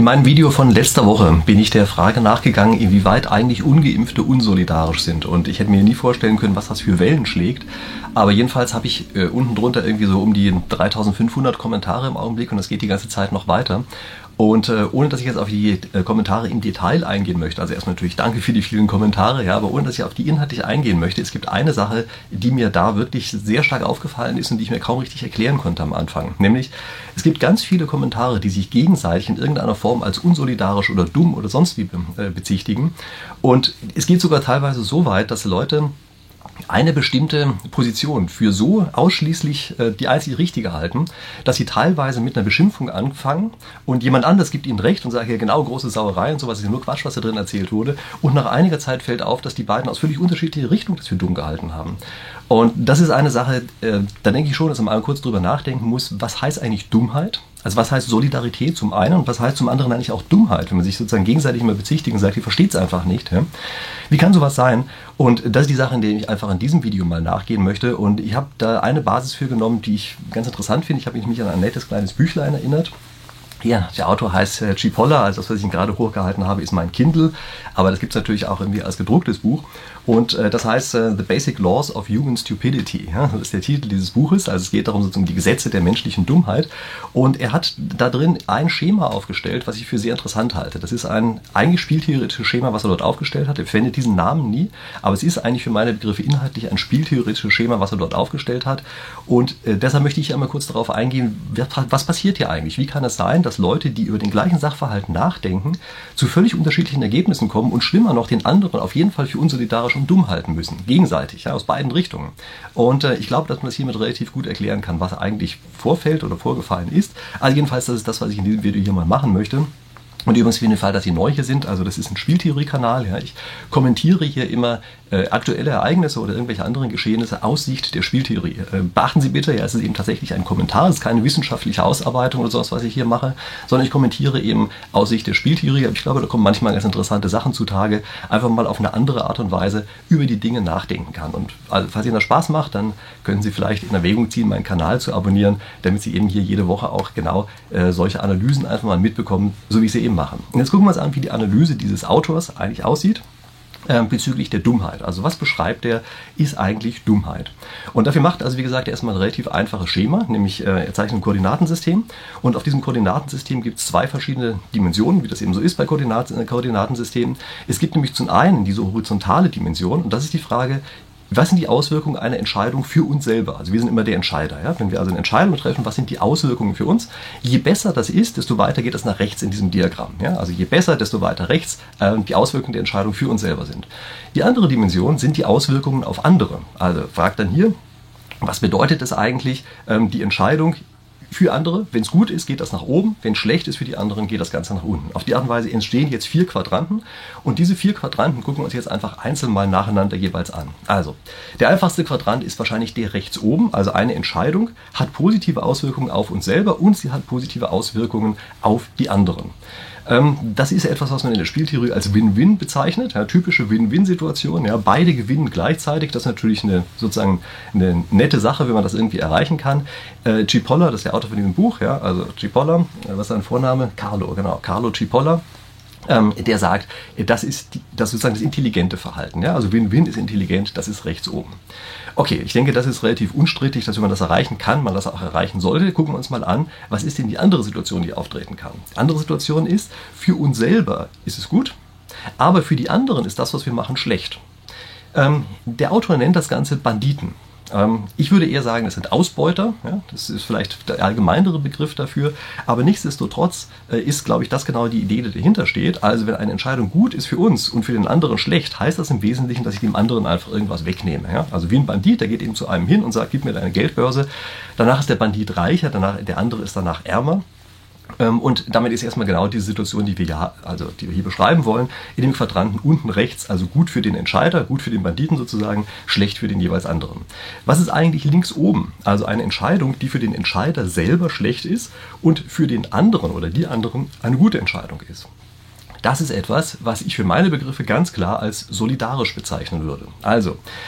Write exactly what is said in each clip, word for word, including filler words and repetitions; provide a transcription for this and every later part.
In meinem Video von letzter Woche bin ich der Frage nachgegangen, inwieweit eigentlich Ungeimpfte unsolidarisch sind. Und ich hätte mir nie vorstellen können, was das für Wellen schlägt. Aber jedenfalls habe ich äh, unten drunter irgendwie so um die dreitausendfünfhundert Kommentare im Augenblick und das geht die ganze Zeit noch weiter. Und äh, ohne dass ich jetzt auf die äh, Kommentare im Detail eingehen möchte, also erstmal natürlich danke für die vielen Kommentare, ja, aber ohne dass ich auf die inhaltlich eingehen möchte, es gibt eine Sache, die mir da wirklich sehr stark aufgefallen ist und die ich mir kaum richtig erklären konnte am Anfang. Nämlich, es gibt ganz viele Kommentare, die sich gegenseitig in irgendeiner Form als unsolidarisch oder dumm oder sonst wie be- äh, bezichtigen. Und es geht sogar teilweise so weit, dass Leute eine bestimmte Position für so ausschließlich äh, die einzig richtige halten, dass sie teilweise mit einer Beschimpfung anfangen und jemand anders gibt ihnen recht und sagt, ja genau, große Sauerei und sowas, ist ja nur Quatsch, was da drin erzählt wurde. Und nach einiger Zeit fällt auf, dass die beiden aus völlig unterschiedlicher Richtung das für dumm gehalten haben. Und das ist eine Sache, äh, da denke ich schon, dass man mal kurz drüber nachdenken muss, was heißt eigentlich Dummheit? Also was heißt Solidarität zum einen und was heißt zum anderen eigentlich auch Dummheit, wenn man sich sozusagen gegenseitig immer bezichtigt und sagt, ihr versteht es einfach nicht. Ja? Wie kann sowas sein? Und das ist die Sache, in der ich einfach in diesem Video mal nachgehen möchte. Und ich habe da eine Basis für genommen, die ich ganz interessant finde. Ich habe mich an ein nettes kleines Büchlein erinnert. Ja, der Autor heißt äh, Cipolla, also das, was ich ihn gerade hochgehalten habe, ist mein Kindle, aber das gibt es natürlich auch irgendwie als gedrucktes Buch. Und äh, das heißt äh, The Basic Laws of Human Stupidity. Ja, das ist der Titel dieses Buches, also es geht darum, sozusagen die Gesetze der menschlichen Dummheit. Und er hat da drin ein Schema aufgestellt, was ich für sehr interessant halte. Das ist ein eigentlich spieltheoretisches Schema, was er dort aufgestellt hat. Er verwendet diesen Namen nie, aber es ist eigentlich für meine Begriffe inhaltlich ein spieltheoretisches Schema, was er dort aufgestellt hat. Und äh, deshalb möchte ich einmal kurz darauf eingehen, was passiert hier eigentlich? Wie kann es sein, dass Leute, die über den gleichen Sachverhalt nachdenken, zu völlig unterschiedlichen Ergebnissen kommen und schlimmer noch den anderen auf jeden Fall für unsolidarisch und dumm halten müssen, gegenseitig, ja, aus beiden Richtungen. Und äh, ich glaube, dass man das hiermit relativ gut erklären kann, was eigentlich vorfällt oder vorgefallen ist. Also jedenfalls, das ist das, was ich in diesem Video hier mal machen möchte. Und übrigens für den Fall, dass Sie neu hier sind, also das ist ein Spieltheorie-Kanal, ja, ich kommentiere hier immer äh, aktuelle Ereignisse oder irgendwelche anderen Geschehnisse aus Sicht der Spieltheorie. Äh, beachten Sie bitte, ja, es ist eben tatsächlich ein Kommentar, es ist keine wissenschaftliche Ausarbeitung oder sowas, was ich hier mache, sondern ich kommentiere eben aus Sicht der Spieltheorie. Aber ich glaube, da kommen manchmal ganz interessante Sachen zutage, einfach mal auf eine andere Art und Weise über die Dinge nachdenken kann. Und also, falls Ihnen das Spaß macht, dann können Sie vielleicht in Erwägung ziehen, meinen Kanal zu abonnieren, damit Sie eben hier jede Woche auch genau äh, solche Analysen einfach mal mitbekommen, so wie ich sie eben machen. Und jetzt gucken wir uns an, wie die Analyse dieses Autors eigentlich aussieht äh, bezüglich der Dummheit. Also was beschreibt er, ist eigentlich Dummheit. Und dafür macht also, wie gesagt, erstmal ein relativ einfaches Schema, nämlich äh, er zeichnet ein Koordinatensystem und auf diesem Koordinatensystem gibt es zwei verschiedene Dimensionen, wie das eben so ist bei Koordinat äh, Koordinatensystemen. Es gibt nämlich zum einen diese horizontale Dimension und das ist die Frage, was sind die Auswirkungen einer Entscheidung für uns selber? Also wir sind immer der Entscheider. Ja? Wenn wir also eine Entscheidung treffen, was sind die Auswirkungen für uns? Je besser das ist, desto weiter geht es nach rechts in diesem Diagramm. Ja? Also je besser, desto weiter rechts äh, die Auswirkungen der Entscheidung für uns selber sind. Die andere Dimension sind die Auswirkungen auf andere. Also fragt dann hier, was bedeutet es eigentlich, ähm, die Entscheidung für andere? Wenn es gut ist, geht das nach oben. Wenn es schlecht ist für die anderen, geht das Ganze nach unten. Auf die Art und Weise entstehen jetzt vier Quadranten. Und diese vier Quadranten gucken wir uns jetzt einfach einzeln mal nacheinander jeweils an. Also, der einfachste Quadrant ist wahrscheinlich der rechts oben. Also eine Entscheidung hat positive Auswirkungen auf uns selber und sie hat positive Auswirkungen auf die anderen. Ähm, das ist etwas, was man in der Spieltheorie als Win-Win bezeichnet, ja, typische Win-Win-Situation. Ja, beide gewinnen gleichzeitig. Das ist natürlich eine, sozusagen eine nette Sache, wenn man das irgendwie erreichen kann. Äh, Cipolla, das ist der Autor von diesem Buch, ja, also Cipolla, äh, was ist sein Vorname? Carlo, genau, Carlo Cipolla. Ähm, der sagt, das ist, die, das ist sozusagen das intelligente Verhalten. Ja? Also Win-Win ist intelligent, das ist rechts oben. Okay, ich denke, das ist relativ unstrittig, dass wenn man das erreichen kann, man das auch erreichen sollte. Gucken wir uns mal an, was ist denn die andere Situation, die auftreten kann. Die andere Situation ist, für uns selber ist es gut, aber für die anderen ist das, was wir machen, schlecht. Ähm, der Autor nennt das Ganze Banditen. Ich würde eher sagen, das sind Ausbeuter, ja, das ist vielleicht der allgemeinere Begriff dafür, aber nichtsdestotrotz äh, ist, glaube ich, das genau die Idee, die dahinter steht. Also wenn eine Entscheidung gut ist für uns und für den anderen schlecht, heißt das im Wesentlichen, dass ich dem anderen einfach irgendwas wegnehme. Ja? Also wie ein Bandit, der geht eben zu einem hin und sagt, gib mir deine Geldbörse, danach ist der Bandit reicher, danach, der andere ist danach ärmer. Und damit ist erstmal genau diese Situation, die wir, ja, also die wir hier beschreiben wollen, in dem Quadranten unten rechts, also gut für den Entscheider, gut für den Banditen sozusagen, schlecht für den jeweils anderen. Was ist eigentlich links oben? Also eine Entscheidung, die für den Entscheider selber schlecht ist und für den anderen oder die anderen eine gute Entscheidung ist. Das ist etwas, was ich für meine Begriffe ganz klar als solidarisch bezeichnen würde. Also,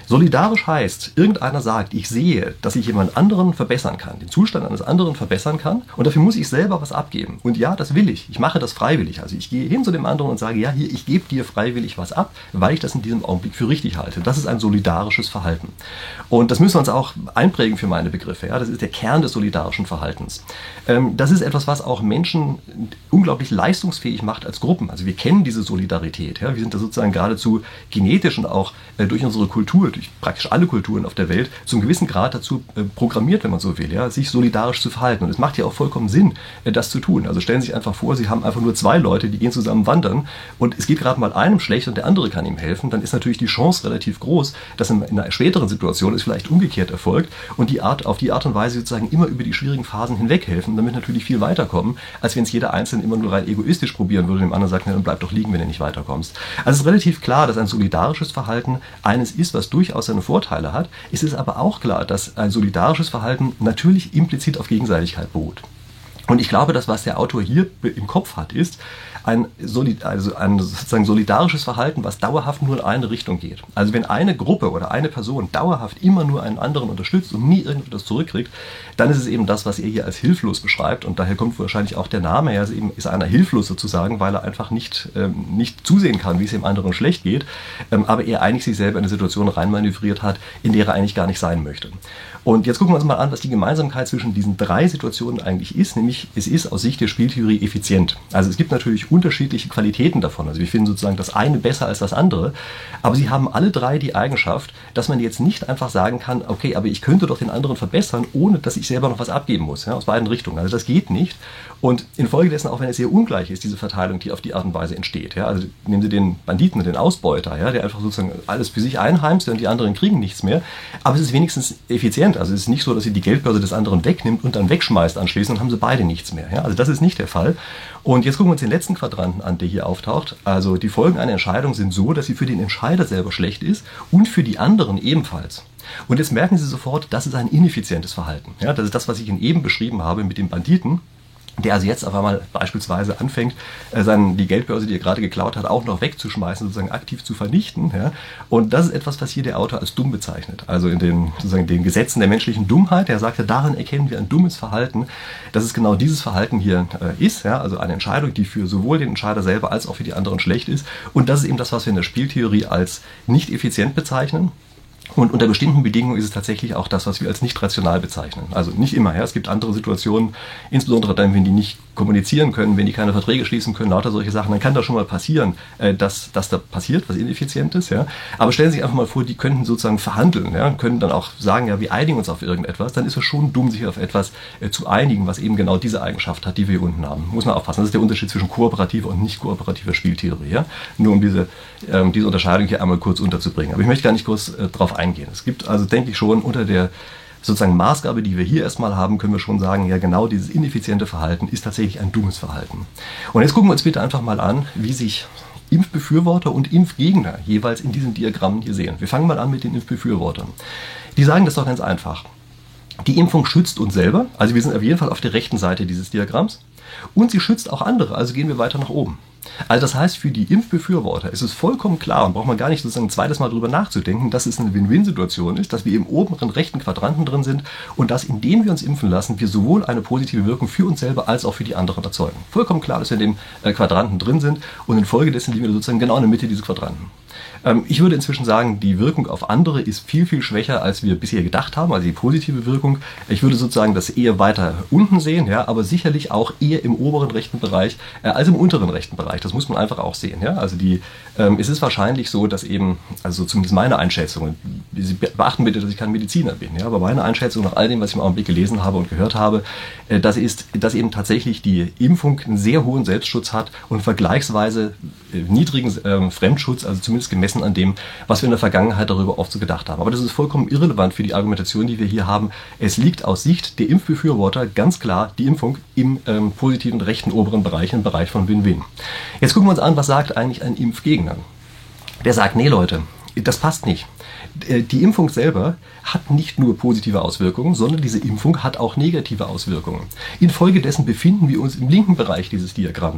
Solidarisch heißt, irgendeiner sagt, ich sehe, dass ich jemand anderen verbessern kann, den Zustand eines anderen verbessern kann und dafür muss ich selber was abgeben. Und ja, das will ich. Ich mache das freiwillig. Also ich gehe hin zu dem anderen und sage, ja, hier, ich gebe dir freiwillig was ab, weil ich das in diesem Augenblick für richtig halte. Das ist ein solidarisches Verhalten. Und das müssen wir uns auch einprägen für meine Begriffe. Ja? Das ist der Kern des solidarischen Verhaltens. Ähm, das ist etwas, was auch Menschen unglaublich leistungsfähig macht als Gruppen. Also wir kennen diese Solidarität. Ja? Wir sind da sozusagen geradezu genetisch und auch äh, durch unsere Kultur, durch praktisch alle Kulturen auf der Welt, zum gewissen Grad dazu äh, programmiert, wenn man so will, ja? Sich solidarisch zu verhalten. Und es macht ja auch vollkommen Sinn, äh, das zu tun. Also stellen Sie sich einfach vor, Sie haben einfach nur zwei Leute, die gehen zusammen wandern und es geht gerade mal einem schlecht und der andere kann ihm helfen, dann ist natürlich die Chance relativ groß, dass in, in einer späteren Situation es vielleicht umgekehrt erfolgt und die Art, auf die Art und Weise sozusagen immer über die schwierigen Phasen hinweg helfen, damit natürlich viel weiterkommen, als wenn es jeder Einzelne immer nur rein egoistisch probieren würde und dem anderen sagt, na, dann bleib doch liegen, wenn du nicht weiterkommst. Also es ist relativ klar, dass ein solidarisches Verhalten eines ist, was durchaus seine Vorteile hat. Es ist aber auch klar, dass ein solidarisches Verhalten natürlich implizit auf Gegenseitigkeit beruht. Und ich glaube, das, was der Autor hier im Kopf hat, ist ein, Solid, also ein sozusagen solidarisches Verhalten, was dauerhaft nur in eine Richtung geht. Also wenn eine Gruppe oder eine Person dauerhaft immer nur einen anderen unterstützt und nie irgendetwas zurückkriegt, dann ist es eben das, was er hier als hilflos beschreibt. Und daher kommt wahrscheinlich auch der Name her. Also eben ist einer hilflos sozusagen, weil er einfach nicht, ähm, nicht zusehen kann, wie es dem anderen schlecht geht, ähm, aber er eigentlich sich selber in eine Situation reinmanövriert hat, in der er eigentlich gar nicht sein möchte. Und jetzt gucken wir uns mal an, was die Gemeinsamkeit zwischen diesen drei Situationen eigentlich ist, nämlich es ist aus Sicht der Spieltheorie effizient. Also es gibt natürlich unterschiedliche Qualitäten davon. Also wir finden sozusagen das eine besser als das andere, aber sie haben alle drei die Eigenschaft, dass man jetzt nicht einfach sagen kann, okay, aber ich könnte doch den anderen verbessern, ohne dass ich selber noch was abgeben muss, ja, aus beiden Richtungen. Also das geht nicht. Und infolgedessen, auch wenn es sehr ungleich ist, diese Verteilung, die auf die Art und Weise entsteht. Ja, also nehmen Sie den Banditen, den Ausbeuter, ja, der einfach sozusagen alles für sich einheimst und die anderen kriegen nichts mehr. Aber es ist wenigstens effizient. Also es ist nicht so, dass sie die Geldbörse des anderen wegnimmt und dann wegschmeißt anschließend und haben sie beide nichts mehr. Ja, also das ist nicht der Fall. Und jetzt gucken wir uns den letzten Quadranten an, der hier auftaucht. Also die Folgen einer Entscheidung sind so, dass sie für den Entscheider selber schlecht ist und für die anderen ebenfalls. Und jetzt merken Sie sofort, das ist ein ineffizientes Verhalten. Ja, das ist das, was ich Ihnen eben beschrieben habe mit dem Banditen, der also jetzt auf einmal beispielsweise anfängt, seine, die Geldbörse, die er gerade geklaut hat, auch noch wegzuschmeißen, sozusagen aktiv zu vernichten. Ja? Und das ist etwas, was hier der Autor als dumm bezeichnet. Also in den, sozusagen den Gesetzen der menschlichen Dummheit. Er sagte, darin erkennen wir ein dummes Verhalten, dass es genau dieses Verhalten hier äh, ist. Ja? Also eine Entscheidung, die für sowohl den Entscheider selber als auch für die anderen schlecht ist. Und das ist eben das, was wir in der Spieltheorie als nicht effizient bezeichnen. Und unter bestimmten Bedingungen ist es tatsächlich auch das, was wir als nicht rational bezeichnen. Also nicht immer. Ja. Es gibt andere Situationen, insbesondere dann, wenn die nicht kommunizieren können, wenn die keine Verträge schließen können, lauter solche Sachen, dann kann das schon mal passieren, dass, dass da passiert, was ineffizient ist. Ja. Aber stellen Sie sich einfach mal vor, die könnten sozusagen verhandeln, ja, können dann auch sagen, ja, wir einigen uns auf irgendetwas, dann ist es schon dumm, sich auf etwas äh, zu einigen, was eben genau diese Eigenschaft hat, die wir hier unten haben. Muss man aufpassen. Das ist der Unterschied zwischen kooperativer und nicht kooperativer Spieltheorie. Ja. Nur um diese, ähm, diese Unterscheidung hier einmal kurz unterzubringen. Aber ich möchte gar nicht kurz äh, drauf eingehen. Es gibt also, denke ich, schon unter der sozusagen Maßgabe, die wir hier erstmal haben, können wir schon sagen, ja genau dieses ineffiziente Verhalten ist tatsächlich ein dummes Verhalten. Und jetzt gucken wir uns bitte einfach mal an, wie sich Impfbefürworter und Impfgegner jeweils in diesen Diagrammen hier sehen. Wir fangen mal an mit den Impfbefürwortern. Die sagen das doch ganz einfach. Die Impfung schützt uns selber, also wir sind auf jeden Fall auf der rechten Seite dieses Diagramms, und sie schützt auch andere, also gehen wir weiter nach oben. Also das heißt, für die Impfbefürworter ist es vollkommen klar und braucht man gar nicht sozusagen ein zweites Mal drüber nachzudenken, dass es eine Win-Win-Situation ist, dass wir im oberen rechten Quadranten drin sind und dass, indem wir uns impfen lassen, wir sowohl eine positive Wirkung für uns selber als auch für die anderen erzeugen. Vollkommen klar, dass wir in dem äh, Quadranten drin sind und infolgedessen liegen wir sozusagen genau in der Mitte dieses Quadranten. Ähm, ich würde inzwischen sagen, die Wirkung auf andere ist viel, viel schwächer, als wir bisher gedacht haben, also die positive Wirkung. Ich würde sozusagen das eher weiter unten sehen, ja, aber sicherlich auch eher im oberen rechten Bereich äh, als im unteren rechten Bereich. Das muss man einfach auch sehen. Ja? Also die, ähm, es ist wahrscheinlich so, dass eben, also zumindest meine Einschätzung, Sie beachten bitte, dass ich kein Mediziner bin, ja, aber meine Einschätzung nach all dem, was ich im Augenblick gelesen habe und gehört habe, äh, das ist, dass eben tatsächlich die Impfung einen sehr hohen Selbstschutz hat und vergleichsweise äh, niedrigen äh, Fremdschutz, also zumindest gemessen an dem, was wir in der Vergangenheit darüber oft so gedacht haben. Aber das ist vollkommen irrelevant für die Argumentation, die wir hier haben. Es liegt aus Sicht der Impfbefürworter ganz klar die Impfung im ähm, positiven rechten oberen Bereich, im Bereich von Win-Win. Jetzt gucken wir uns an, was sagt eigentlich ein Impfgegner? Der sagt, nee Leute, das passt nicht. Die Impfung selber hat nicht nur positive Auswirkungen, sondern diese Impfung hat auch negative Auswirkungen. Infolgedessen befinden wir uns im linken Bereich dieses Diagramms.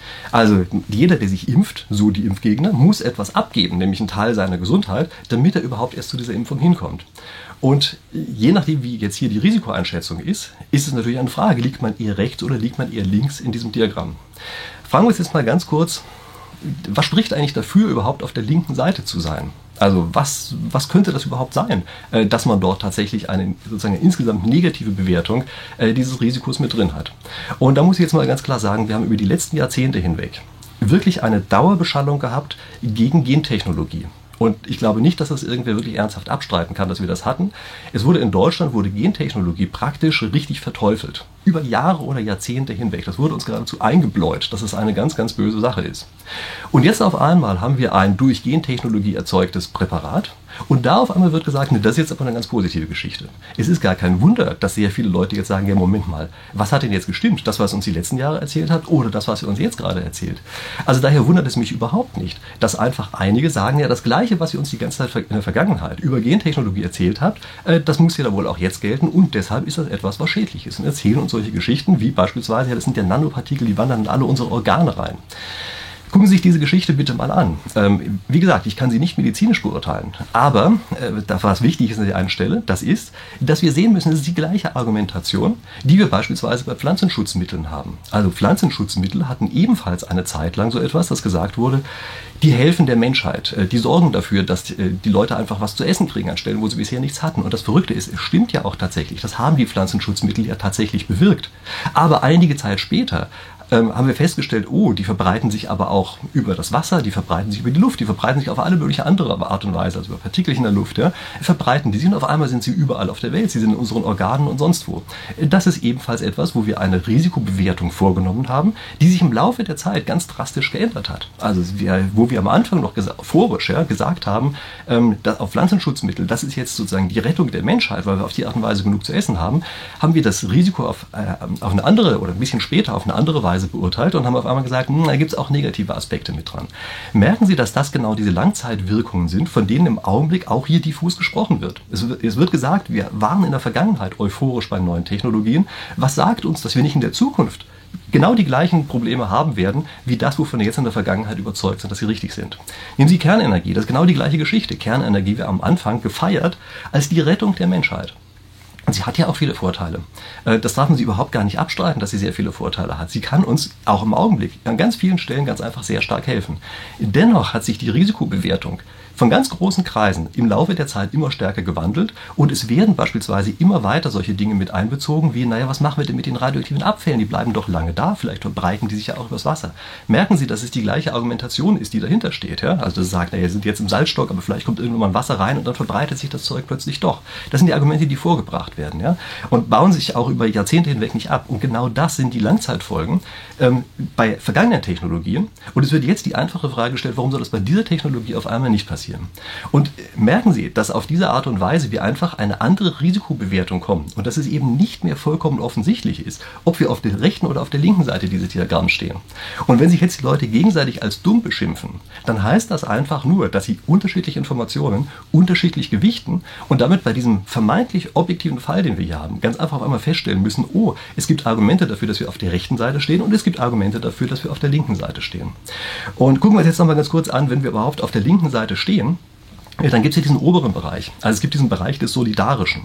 Also jeder, der sich impft, so die Impfgegner, muss etwas abgeben, nämlich einen Teil seiner Gesundheit, damit er überhaupt erst zu dieser Impfung hinkommt. Und je nachdem, wie jetzt hier die Risikoeinschätzung ist, ist es natürlich eine Frage, liegt man eher rechts oder liegt man eher links in diesem Diagramm. Fragen wir uns jetzt mal ganz kurz, was spricht eigentlich dafür, überhaupt auf der linken Seite zu sein? Also was, was könnte das überhaupt sein, äh, dass man dort tatsächlich eine sozusagen eine insgesamt negative Bewertung äh, dieses Risikos mit drin hat? Und da muss ich jetzt mal ganz klar sagen, wir haben über die letzten Jahrzehnte hinweg wirklich eine Dauerbeschallung gehabt gegen Gentechnologie. Und ich glaube nicht, dass das irgendwer wirklich ernsthaft abstreiten kann, dass wir das hatten. Es wurde in Deutschland, wurde Gentechnologie praktisch richtig verteufelt. Über Jahre oder Jahrzehnte hinweg. Das wurde uns geradezu eingebläut, dass es eine ganz, ganz böse Sache ist. Und jetzt auf einmal haben wir ein durch Gentechnologie erzeugtes Präparat. Und da auf einmal wird gesagt, ne, das ist jetzt aber eine ganz positive Geschichte. Es ist gar kein Wunder, dass sehr viele Leute jetzt sagen, ja Moment mal, was hat denn jetzt gestimmt? Das, was uns die letzten Jahre erzählt hat oder das, was er uns jetzt gerade erzählt? Also daher wundert es mich überhaupt nicht, dass einfach einige sagen, ja das Gleiche, was ihr uns die ganze Zeit in der Vergangenheit über Gentechnologie erzählt habt, äh, das muss ja da wohl auch jetzt gelten und deshalb ist das etwas, was schädlich ist. Und erzählen uns solche Geschichten wie beispielsweise, ja das sind ja Nanopartikel, die wandern in alle unsere Organe rein. Gucken Sie sich diese Geschichte bitte mal an. Ähm, wie gesagt, ich kann sie nicht medizinisch beurteilen, aber äh, was wichtig ist an der einen Stelle, das ist, dass wir sehen müssen, es ist die gleiche Argumentation, die wir beispielsweise bei Pflanzenschutzmitteln haben. Also Pflanzenschutzmittel hatten ebenfalls eine Zeit lang so etwas, das gesagt wurde, die helfen der Menschheit, äh, die sorgen dafür, dass äh, die Leute einfach was zu essen kriegen an Stellen, wo sie bisher nichts hatten. Und das Verrückte ist, es stimmt ja auch tatsächlich, das haben die Pflanzenschutzmittel ja tatsächlich bewirkt. Aber einige Zeit später haben wir festgestellt, oh, die verbreiten sich aber auch über das Wasser, die verbreiten sich über die Luft, die verbreiten sich auf alle mögliche andere Art und Weise, also über Partikel in der Luft, ja, verbreiten die sich und auf einmal sind sie überall auf der Welt, sie sind in unseren Organen und sonst wo. Das ist ebenfalls etwas, wo wir eine Risikobewertung vorgenommen haben, die sich im Laufe der Zeit ganz drastisch geändert hat. Also wir, wo wir am Anfang noch euphorisch ja, gesagt haben, ähm, dass auf Pflanzenschutzmittel, das ist jetzt sozusagen die Rettung der Menschheit, weil wir auf die Art und Weise genug zu essen haben, haben wir das Risiko auf, äh, auf eine andere oder ein bisschen später auf eine andere Weise beurteilt und haben auf einmal gesagt, hm, da gibt es auch negative Aspekte mit dran. Merken Sie, dass das genau diese Langzeitwirkungen sind, von denen im Augenblick auch hier diffus gesprochen wird. Es, es wird gesagt, wir waren in der Vergangenheit euphorisch bei neuen Technologien. Was sagt uns, dass wir nicht in der Zukunft genau die gleichen Probleme haben werden, wie das, wovon wir jetzt in der Vergangenheit überzeugt sind, dass sie richtig sind? Nehmen Sie Kernenergie, das ist genau die gleiche Geschichte. Kernenergie wird am Anfang gefeiert als die Rettung der Menschheit. Und sie hat ja auch viele Vorteile. Das darf man sie überhaupt gar nicht abstreiten, dass sie sehr viele Vorteile hat. Sie kann uns auch im Augenblick an ganz vielen Stellen ganz einfach sehr stark helfen. Dennoch hat sich die Risikobewertung von ganz großen Kreisen im Laufe der Zeit immer stärker gewandelt und es werden beispielsweise immer weiter solche Dinge mit einbezogen wie, naja, was machen wir denn mit den radioaktiven Abfällen? Die bleiben doch lange da, vielleicht verbreiten die sich ja auch übers Wasser. Merken Sie, dass es die gleiche Argumentation ist, die dahinter steht. Ja? Also das sagt, naja, wir sind jetzt im Salzstock, aber vielleicht kommt irgendwann mal Wasser rein und dann verbreitet sich das Zeug plötzlich doch. Das sind die Argumente, die vorgebracht werden. Ja? Und bauen sich auch über Jahrzehnte hinweg nicht ab. Und genau das sind die Langzeitfolgen ähm, bei vergangenen Technologien. Und es wird jetzt die einfache Frage gestellt, warum soll das bei dieser Technologie auf einmal nicht passieren? Und merken Sie, dass auf diese Art und Weise wir einfach eine andere Risikobewertung kommen und dass es eben nicht mehr vollkommen offensichtlich ist, ob wir auf der rechten oder auf der linken Seite dieses Diagramms stehen. Und wenn sich jetzt die Leute gegenseitig als dumm beschimpfen, dann heißt das einfach nur, dass sie unterschiedliche Informationen unterschiedlich gewichten und damit bei diesem vermeintlich objektiven Fall, den wir hier haben, ganz einfach auf einmal feststellen müssen, oh, es gibt Argumente dafür, dass wir auf der rechten Seite stehen und es gibt Argumente dafür, dass wir auf der linken Seite stehen. Und gucken wir uns jetzt nochmal ganz kurz an, wenn wir überhaupt auf der linken Seite stehen, dann gibt es hier diesen oberen Bereich. Also es gibt diesen Bereich des Solidarischen.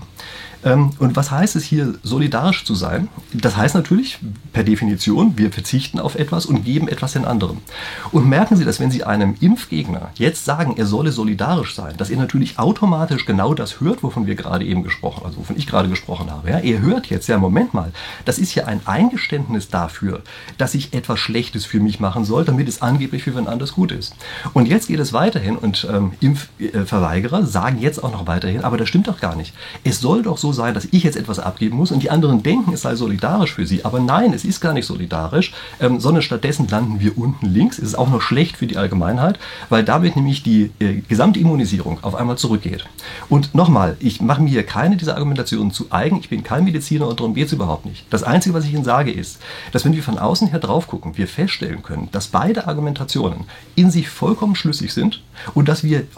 Und was heißt es hier, solidarisch zu sein? Das heißt natürlich per Definition, wir verzichten auf etwas und geben etwas den anderen. Und merken Sie, dass wenn Sie einem Impfgegner jetzt sagen, er solle solidarisch sein, dass er natürlich automatisch genau das hört, wovon wir gerade eben gesprochen, also wovon ich gerade gesprochen habe. Ja, er hört jetzt, ja Moment mal, das ist ja ein Eingeständnis dafür, dass ich etwas Schlechtes für mich machen soll, damit es angeblich für wen anders gut ist. Und jetzt geht es weiterhin und ähm, Impfverweigerer sagen jetzt auch noch weiterhin, aber das stimmt doch gar nicht. Es soll doch so sein, dass ich jetzt etwas abgeben muss und die anderen denken, es sei solidarisch für sie. Aber nein, es ist gar nicht solidarisch, ähm, sondern stattdessen landen wir unten links. Es ist auch noch schlecht für die Allgemeinheit, weil damit nämlich die äh, Gesamtimmunisierung auf einmal zurückgeht. Und nochmal, ich mache mir hier keine dieser Argumentationen zu eigen. Ich bin kein Mediziner und darum geht es überhaupt nicht. Das Einzige, was ich Ihnen sage, ist, dass wenn wir von außen her drauf gucken, wir feststellen können, dass beide Argumentationen in sich vollkommen schlüssig sind und dass wir heute,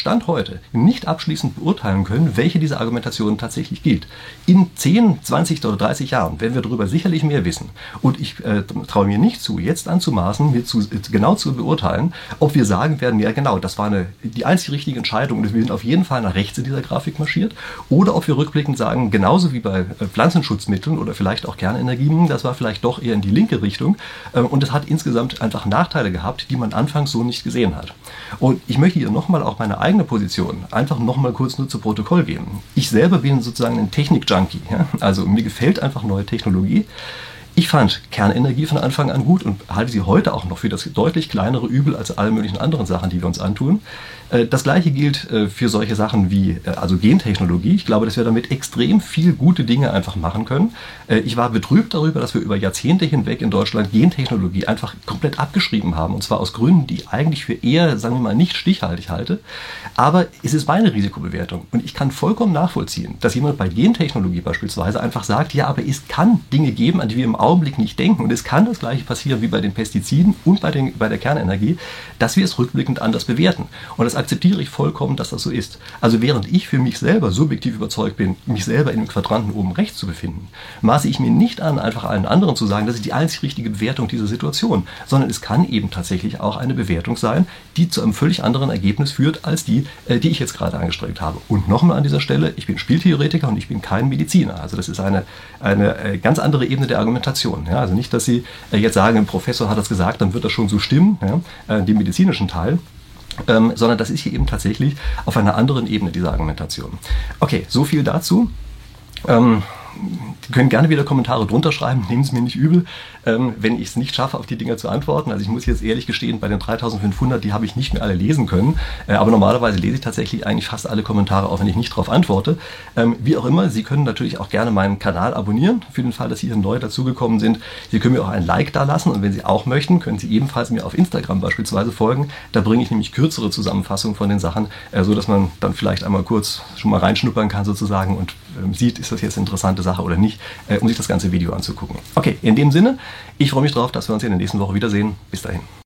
Stand heute nicht abschließend beurteilen können, welche dieser Argumentationen tatsächlich gilt. In zehn, zwanzig oder dreißig Jahren werden wir darüber sicherlich mehr wissen. Und ich äh, traue mir nicht zu, jetzt anzumaßen, mir zu, genau zu beurteilen, ob wir sagen werden, ja genau, das war eine, die einzig richtige Entscheidung und wir sind auf jeden Fall nach rechts in dieser Grafik marschiert. Oder ob wir rückblickend sagen, genauso wie bei äh, Pflanzenschutzmitteln oder vielleicht auch Kernenergien, das war vielleicht doch eher in die linke Richtung. Äh, und es hat insgesamt einfach Nachteile gehabt, die man anfangs so nicht gesehen hat. Und ich möchte hier nochmal auch meine eigene Position einfach nochmal kurz nur zu Protokoll geben. Ich selber bin sozusagen ein Technik-Junkie. Ja? Also mir gefällt einfach neue Technologie. Ich fand Kernenergie von Anfang an gut und halte sie heute auch noch für das deutlich kleinere Übel als alle möglichen anderen Sachen, die wir uns antun. Das Gleiche gilt für solche Sachen wie also Gentechnologie. Ich glaube, dass wir damit extrem viel gute Dinge einfach machen können. Ich war betrübt darüber, dass wir über Jahrzehnte hinweg in Deutschland Gentechnologie einfach komplett abgeschrieben haben. Und zwar aus Gründen, die ich eigentlich für eher, sagen wir mal, nicht stichhaltig halte. Aber es ist meine Risikobewertung. Und ich kann vollkommen nachvollziehen, dass jemand bei Gentechnologie beispielsweise einfach sagt, ja, aber es kann Dinge geben, an die wir im Augenblick nicht denken. Und es kann das Gleiche passieren wie bei den Pestiziden und bei, den, bei der Kernenergie, dass wir es rückblickend anders bewerten. Und das akzeptiere ich vollkommen, dass das so ist. Also während ich für mich selber subjektiv überzeugt bin, mich selber in dem Quadranten oben rechts zu befinden, maße ich mir nicht an, einfach allen anderen zu sagen, das ist die einzig richtige Bewertung dieser Situation, sondern es kann eben tatsächlich auch eine Bewertung sein, die zu einem völlig anderen Ergebnis führt, als die, äh, die ich jetzt gerade angestrebt habe. Und nochmal an dieser Stelle, ich bin Spieltheoretiker und ich bin kein Mediziner. Also das ist eine, eine äh, ganz andere Ebene der Argumentation. Ja? Also nicht, dass Sie äh, jetzt sagen, ein Professor hat das gesagt, dann wird das schon so stimmen, ja? äh, den medizinischen Teil. Ähm, sondern das ist hier eben tatsächlich auf einer anderen Ebene, diese Argumentation. Okay, so viel dazu. Ähm, Sie können gerne wieder Kommentare drunter schreiben, nehmen es mir nicht übel, ähm, wenn ich es nicht schaffe, auf die Dinger zu antworten. Also ich muss jetzt ehrlich gestehen, bei den dreitausendfünfhundert, die habe ich nicht mehr alle lesen können, äh, aber normalerweise lese ich tatsächlich eigentlich fast alle Kommentare, auch wenn ich nicht darauf antworte. Ähm, wie auch immer, Sie können natürlich auch gerne meinen Kanal abonnieren, für den Fall, dass Sie hier neu dazugekommen sind. Sie können mir auch ein Like da lassen und wenn Sie auch möchten, können Sie ebenfalls mir auf Instagram beispielsweise folgen. Da bringe ich nämlich kürzere Zusammenfassungen von den Sachen, äh, so dass man dann vielleicht einmal kurz schon mal reinschnuppern kann sozusagen und ähm, sieht, ist das jetzt eine interessante Sache oder nicht, äh, um sich das ganze Video anzugucken. Okay, in dem Sinne, ich freue mich drauf, dass wir uns in der nächsten Woche wiedersehen. Bis dahin.